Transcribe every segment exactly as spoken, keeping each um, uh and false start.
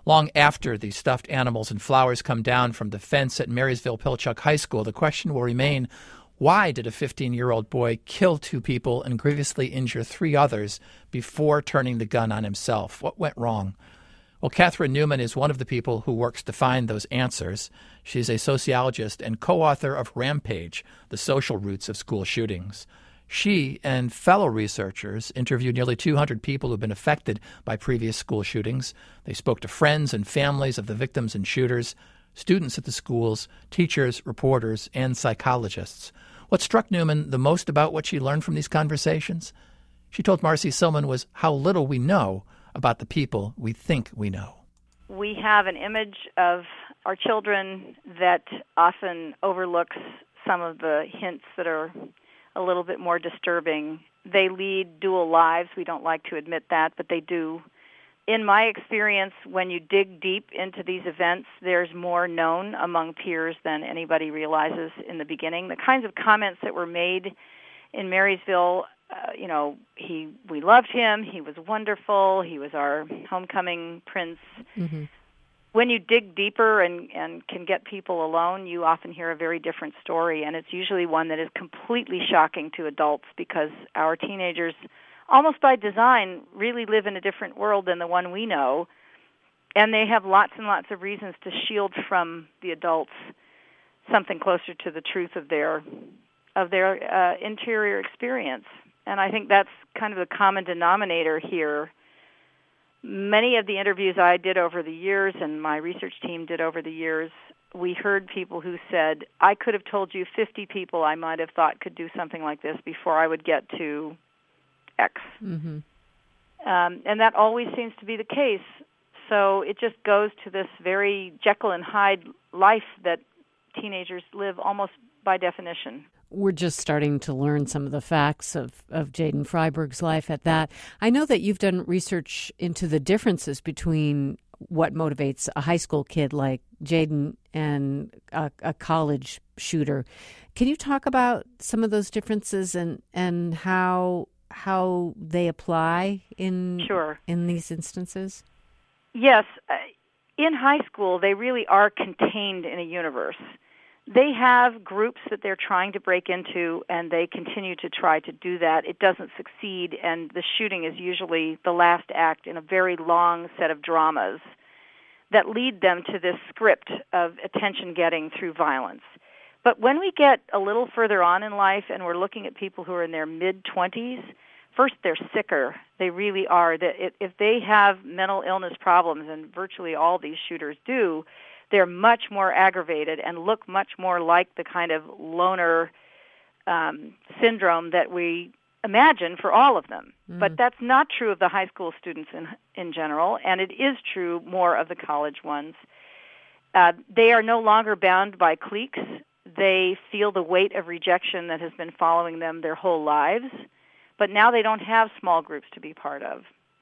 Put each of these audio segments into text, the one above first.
Long after the stuffed animals and flowers come down from the fence at Marysville-Pilchuck High School, the question will remain, why did a fifteen-year-old boy kill two people and grievously injure three others before turning the gun on himself? What went wrong? Well, Catherine Newman is one of the people who works to find those answers. She's a sociologist and co-author of Rampage, The Social Roots of School Shootings. She and fellow researchers interviewed nearly two hundred people who've been affected by previous school shootings. They spoke to friends and families of the victims and shooters, students at the schools, teachers, reporters, and psychologists. What struck Newman the most about what she learned from these conversations, she told Marcy Silman, was how little we know about the people we think we know. We have an image of our children that often overlooks some of the hints that are a little bit more disturbing. They lead dual lives. We don't like to admit that, but they do. In my experience, when you dig deep into these events, there's more known among peers than anybody realizes in the beginning. The kinds of comments that were made in Marysville, uh, you know, he, we loved him, he was wonderful, he was our homecoming prince. Mm-hmm. When you dig deeper and, and can get people alone, you often hear a very different story, and it's usually one that is completely shocking to adults because our teenagers, almost by design, really live in a different world than the one we know, and they have lots and lots of reasons to shield from the adults something closer to the truth of their of their uh, interior experience. And I think that's kind of the common denominator here. Many of the interviews I did over the years and my research team did over the years, we heard people who said, I could have told you fifty people I might have thought could do something like this before I would get to X. Mm-hmm. Um, and that always seems to be the case. So it just goes to this very Jekyll and Hyde life that teenagers live almost by definition. We're just starting to learn some of the facts of, of Jaden Freiberg's life at that. I know that you've done research into the differences between what motivates a high school kid like Jaden and a, a college shooter. Can you talk about some of those differences and, and how how they apply in sure. in these instances? Yes. Uh, in high school, they really are contained in a universe. They have groups that they're trying to break into, and they continue to try to do that. It doesn't succeed, and the shooting is usually the last act in a very long set of dramas that lead them to this script of attention-getting through violence. But when we get a little further on in life and we're looking at people who are in their mid-twenties, first, they're sicker. They really are. If they have mental illness problems, and virtually all these shooters do, they're much more aggravated and look much more like the kind of loner um, syndrome that we imagine for all of them. Mm. But that's not true of the high school students in in general, and it is true more of the college ones. Uh, they are no longer bound by cliques. They feel the weight of rejection that has been following them their whole lives, but now they don't have small groups to be part of.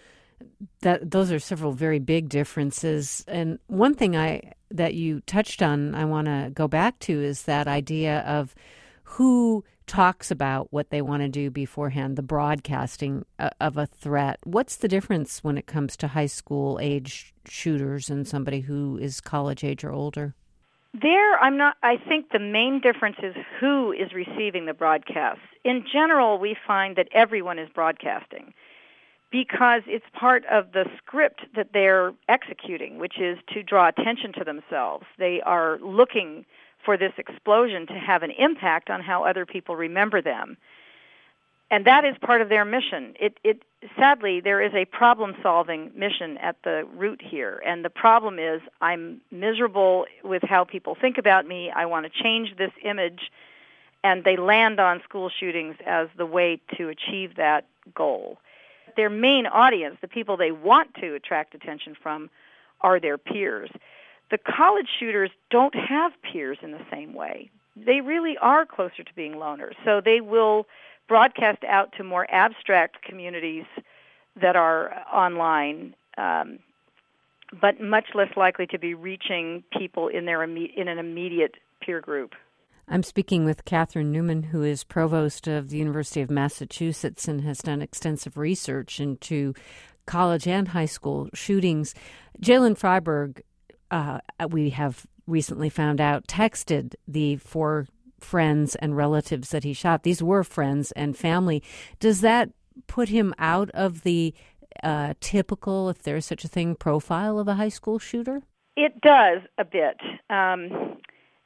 That those are several very big differences. And one thing I that you touched on, I want to go back to, is that idea of who talks about what they want to do beforehand, the broadcasting of a threat. What's the difference when it comes to high school age shooters and somebody who is college age or older? There, I'm not. I think the main difference is who is receiving the broadcasts. In general, we find that everyone is broadcasting, because it's part of the script that they're executing, which is to draw attention to themselves. They are looking for this explosion to have an impact on how other people remember them. And that is part of their mission. It, it, sadly, there is a problem-solving mission at the root here. And the problem is I'm miserable with how people think about me. I want to change this image. And they land on school shootings as the way to achieve that goal. Their main audience, the people they want to attract attention from, are their peers. The college shooters don't have peers in the same way. They really are closer to being loners. So they will broadcast out to more abstract communities that are online, um, but much less likely to be reaching people in their in an immediate peer group. I'm speaking with Catherine Newman, who is provost of the University of Massachusetts and has done extensive research into college and high school shootings. Jaylen Freiberg, uh, we have recently found out, texted the four friends and relatives that he shot. These were friends and family. Does that put him out of the uh, typical, if there's such a thing, profile of a high school shooter? It does a bit. Um,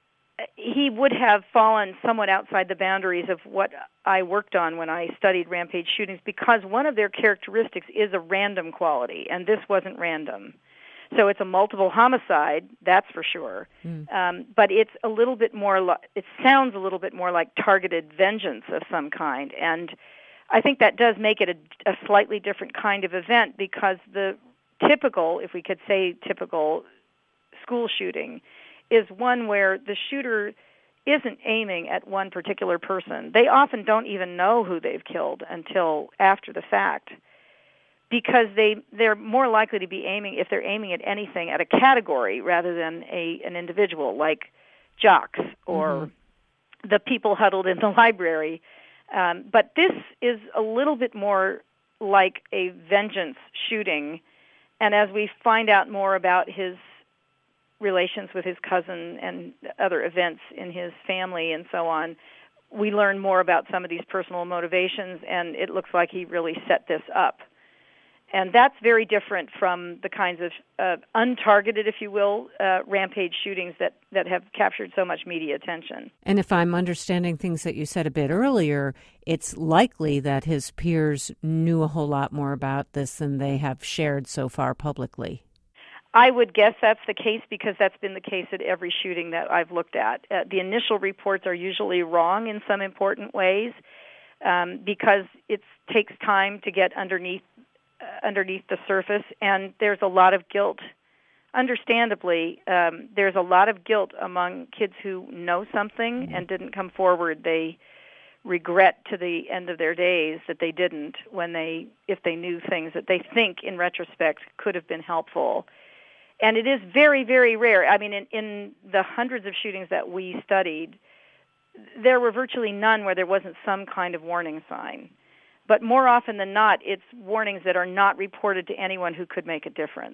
he would have fallen somewhat outside the boundaries of what I worked on when I studied rampage shootings, because one of their characteristics is a random quality, and this wasn't random. So it's a multiple homicide, that's for sure. Mm. Um, but it's a little bit more, li- it sounds a little bit more like targeted vengeance of some kind. And I think that does make it a, a slightly different kind of event, because the typical, if we could say typical, school shooting is one where the shooter isn't aiming at one particular person. They often don't even know who they've killed until after the fact, because they, they're more likely to be aiming, if they're aiming at anything, at a category rather than a an individual, like jocks or mm-hmm. the people huddled in the library. Um, but this is a little bit more like a vengeance shooting, and as we find out more about his relations with his cousin and other events in his family and so on, we learn more about some of these personal motivations, and it looks like he really set this up. And that's very different from the kinds of uh, untargeted, if you will, uh, rampage shootings that, that have captured so much media attention. And if I'm understanding things that you said a bit earlier, it's likely that his peers knew a whole lot more about this than they have shared so far publicly. I would guess that's the case, because that's been the case at every shooting that I've looked at. Uh, the initial reports are usually wrong in some important ways, um, because it takes time to get underneath uh, underneath the surface, and there's a lot of guilt. Understandably, um, there's a lot of guilt among kids who know something mm-hmm. and didn't come forward. They regret to the end of their days that they didn't, when they, if they knew things that they think in retrospect could have been helpful. And it is very, very rare. I mean, in, in the hundreds of shootings that we studied, there were virtually none where there wasn't some kind of warning sign. But more often than not, it's warnings that are not reported to anyone who could make a difference.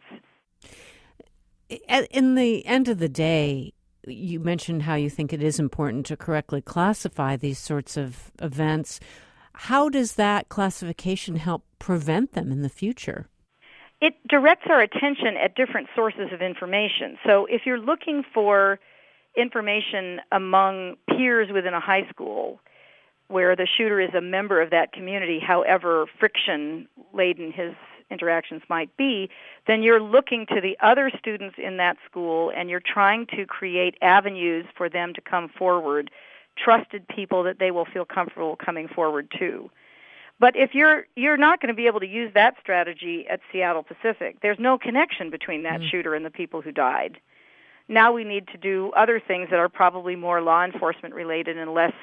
In the end of the day, you mentioned how you think it is important to correctly classify these sorts of events. How does that classification help prevent them in the future? It directs our attention at different sources of information. So if you're looking for information among peers within a high school where the shooter is a member of that community, however friction-laden his interactions might be, then you're looking to the other students in that school, and you're trying to create avenues for them to come forward, trusted people that they will feel comfortable coming forward to. But if you're you're not going to be able to use that strategy at Seattle Pacific, there's no connection between that mm. shooter and the people who died. Now we need to do other things that are probably more law enforcement related and less,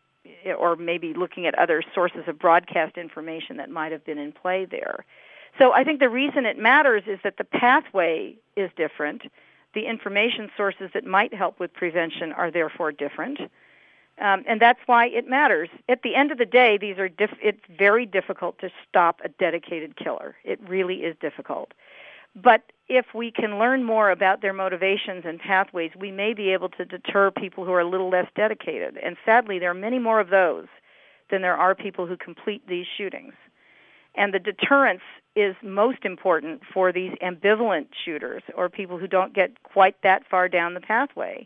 or maybe looking at other sources of broadcast information that might have been in play there. So I think the reason it matters is that the pathway is different. The information sources that might help with prevention are therefore different. Um, and that's why it matters. At the end of the day, these are diff- it's very difficult to stop a dedicated killer. It really is difficult. But if we can learn more about their motivations and pathways, we may be able to deter people who are a little less dedicated. And sadly, there are many more of those than there are people who complete these shootings. And the deterrence is most important for these ambivalent shooters, or people who don't get quite that far down the pathway.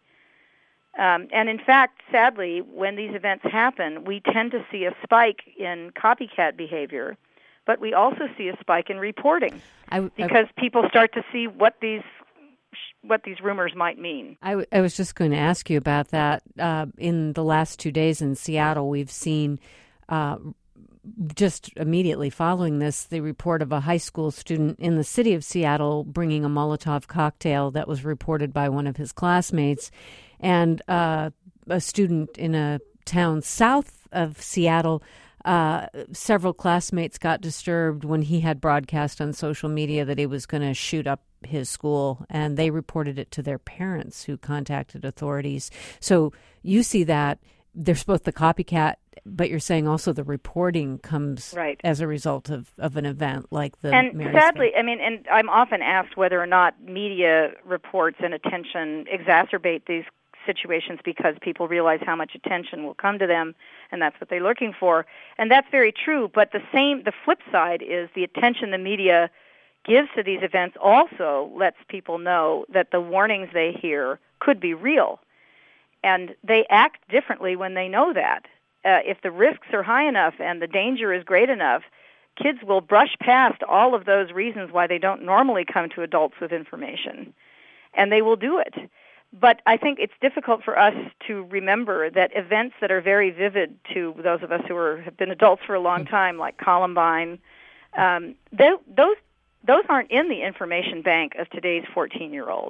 Um, and in fact, sadly, when these events happen, we tend to see a spike in copycat behavior, but we also see a spike in reporting I, I, because people start to see what these what these rumors might mean. I, I was just going to ask you about that. Uh, in the last two days in Seattle, we've seen, uh, just immediately following this, the report of a high school student in the city of Seattle bringing a Molotov cocktail that was reported by one of his classmates. And uh, a student in a town south of Seattle, uh, several classmates got disturbed when he had broadcast on social media that he was going to shoot up his school, and they reported it to their parents, who contacted authorities. So you see that there's both the copycat but you're saying also the reporting comes right. as a result of, of an event like the And Marysville. sadly, I mean, and I'm often asked whether or not media reports and attention exacerbate these situations because people realize how much attention will come to them, and that's what they're looking for. And that's very true, but the same, the flip side is the attention the media gives to these events also lets people know that the warnings they hear could be real. And they act differently when they know that. Uh, if the risks are high enough and the danger is great enough, kids will brush past all of those reasons why they don't normally come to adults with information, and they will do it. But I think it's difficult for us to remember that events that are very vivid to those of us who are, have been adults for a long time, like Columbine, um, they, those those aren't in the information bank of today's fourteen-year-old.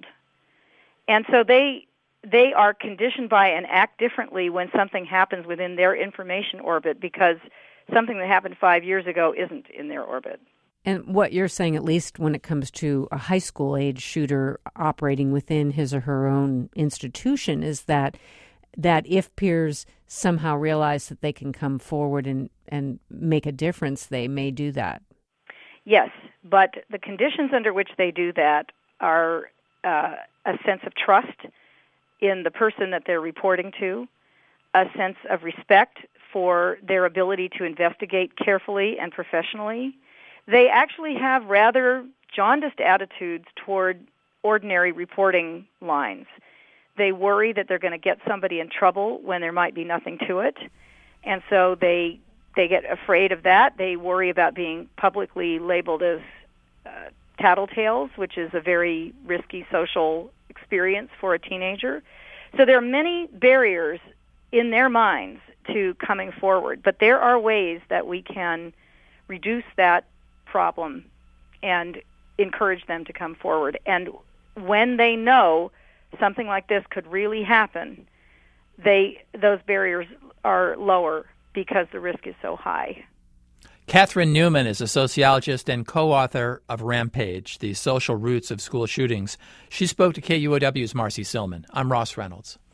And so they they are conditioned by and act differently when something happens within their information orbit because something that happened five years ago isn't in their orbit. And what you're saying, at least when it comes to a high school age shooter operating within his or her own institution, is that that if peers somehow realize that they can come forward and, and make a difference, they may do that. Yes, but the conditions under which they do that are uh, a sense of trust in the person that they're reporting to, a sense of respect for their ability to investigate carefully and professionally. They actually have rather jaundiced attitudes toward ordinary reporting lines. They worry that they're going to get somebody in trouble when there might be nothing to it, and so they they get afraid of that. They worry about being publicly labeled as uh, tattletales, which is a very risky social experience for a teenager. So there are many barriers in their minds to coming forward, but there are ways that we can reduce that problem and encourage them to come forward. And when they know something like this could really happen, they those barriers are lower because the risk is so high. Catherine Newman is a sociologist and co-author of Rampage, The Social Roots of School Shootings. She spoke to K U O W's Marcy Silman. I'm Ross Reynolds.